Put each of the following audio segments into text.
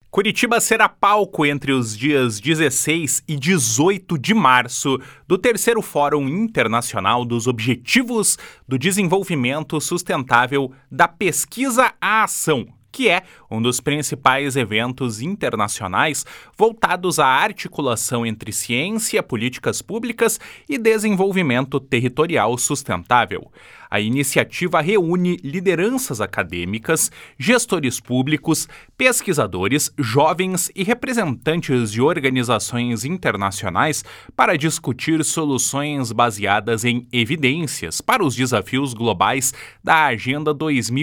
Curitiba será palco entre os dias 16 e 18 de março do terceiro Fórum Internacional dos Objetivos do Desenvolvimento Sustentável da Pesquisa à Ação, que é um dos principais eventos internacionais voltados à articulação entre ciência, políticas públicas e desenvolvimento territorial sustentável. A iniciativa reúne lideranças acadêmicas, gestores públicos, pesquisadores, jovens e representantes de organizações internacionais para discutir soluções baseadas em evidências para os desafios globais da Agenda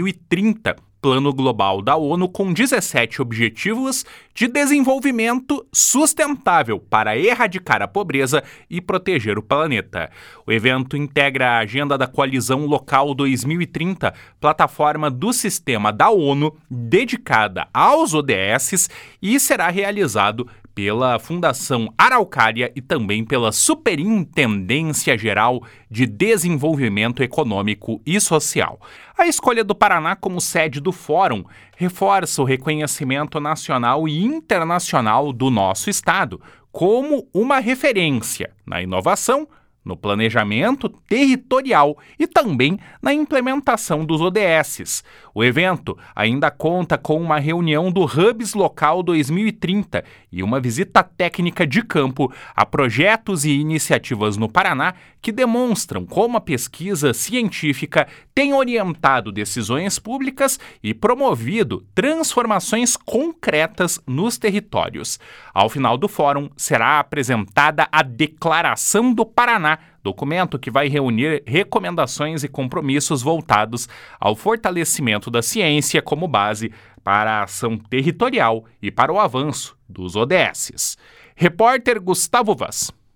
2030. Plano Global da ONU com 17 Objetivos de Desenvolvimento Sustentável para erradicar a pobreza e proteger o planeta. O evento integra a Agenda da Coalizão Local 2030, plataforma do sistema da ONU dedicada aos ODS, e será realizado pela Fundação Araucária e também pela Superintendência Geral de Desenvolvimento Econômico e Social. A escolha do Paraná como sede do Fórum reforça o reconhecimento nacional e internacional do nosso estado como uma referência na inovação, no planejamento territorial e também na implementação dos ODSs. O evento ainda conta com uma reunião do Hubs Local 2030 e uma visita técnica de campo a projetos e iniciativas no Paraná que demonstram como a pesquisa científica tem orientado decisões públicas e promovido transformações concretas nos territórios. Ao final do fórum, será apresentada a Declaração do Paraná, documento que vai reunir recomendações e compromissos voltados ao fortalecimento da ciência como base para a ação territorial e para o avanço dos ODSs. Repórter Gustavo Vaz.